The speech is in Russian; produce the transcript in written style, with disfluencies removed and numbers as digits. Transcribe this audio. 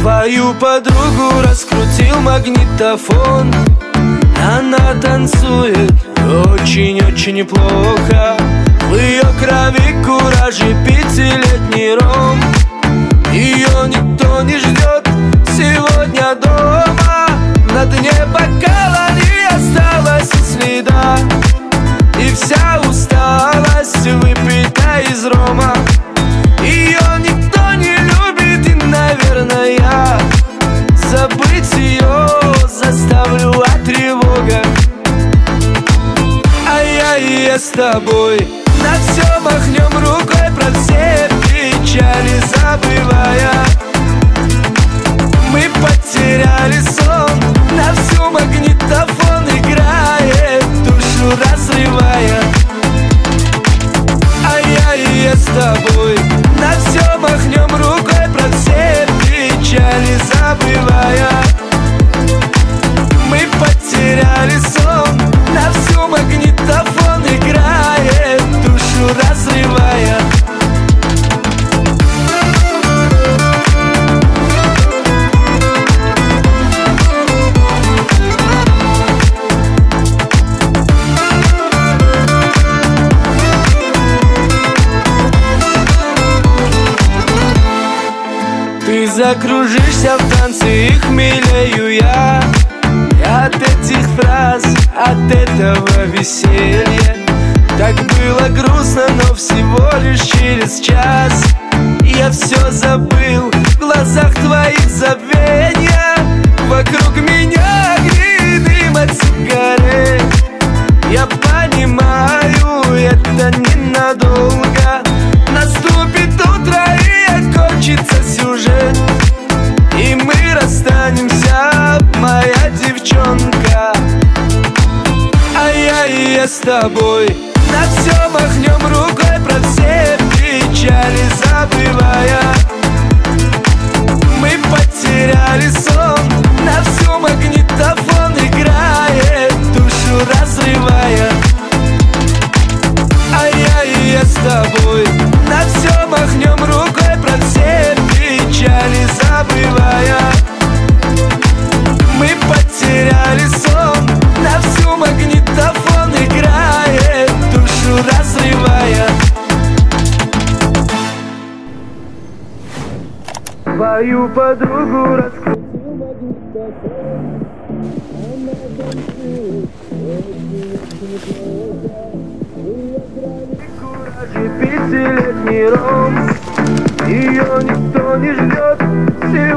Твою подругу раскрутил магнитофон. Она танцует очень-очень плохо. В ее крови кураж и пятилетний ром. Ее никто не ждет сегодня дома. На дне бокала не осталось и следа. И вся усталость выпита из рома. Ее никто не любит, и, наверное, забыть ее заставлю от тревога. А я и я с тобой на все махнем рукой, про все печали забывая. Мы потеряли сон, на всю магнитофон играет, душу разрывая. А я и я с тобой на все махнем рукой, про все печали забывая. Мы потеряли сон, на всю магнитофон играет, душу разрывая. Ты закружишься в танце и хмелею я. От этих фраз, от этого веселья. Так было грустно, но всего лишь через час я все забыл, в глазах твоих забвенья. Вокруг меня огни, дым от сигарет. Я понимаю, это ненадолго. Наступит утро и окончится сюжет, и мы расстанемся, моя девчонка. А я и я с тобой на все махнем рукой, про все печали забывая. Мы потеряли сон, на всю магнитофон играет, душу разрывая. А я и я с тобой на все махнем рукой, про все печали забывая. Мы потеряли сон, на всю магнитофон играет, душу разрывая. Твою подругу раскрутил магнитофон. Она танцует очень-очень плохо. Ее грани кураж и пятилетний ром. Ее никто не ждет.